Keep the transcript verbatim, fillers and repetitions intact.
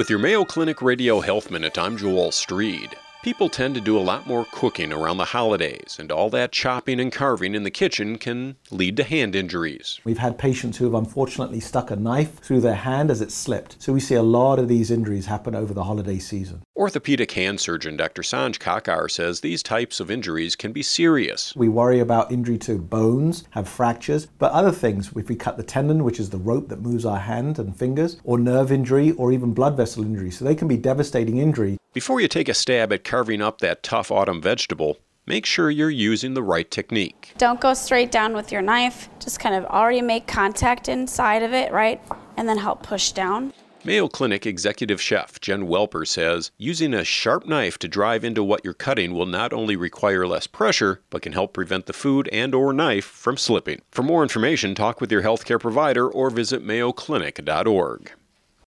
With your Mayo Clinic Radio Health Minute, I'm Joel Streed. People tend to do a lot more cooking around the holidays, and all that chopping and carving in the kitchen can lead to hand injuries. We've had patients who have unfortunately stuck a knife through their hand as it slipped. So we see a lot of these injuries happen over the holiday season. Orthopedic hand surgeon Doctor Sanj Kakar says these types of injuries can be serious. We worry about injury to bones, have fractures, but other things, if we cut the tendon, which is the rope that moves our hand and fingers, or nerve injury, or even blood vessel injury. So they can be devastating injury. Before you take a stab at carving up that tough autumn vegetable, make sure you're using the right technique. Don't go straight down with your knife. Just kind of already make contact inside of it, right? And then help push down. Mayo Clinic Executive Chef Jen Welper says using a sharp knife to drive into what you're cutting will not only require less pressure, but can help prevent the food and or knife from slipping. For more information, talk with your healthcare provider or visit mayo clinic dot org.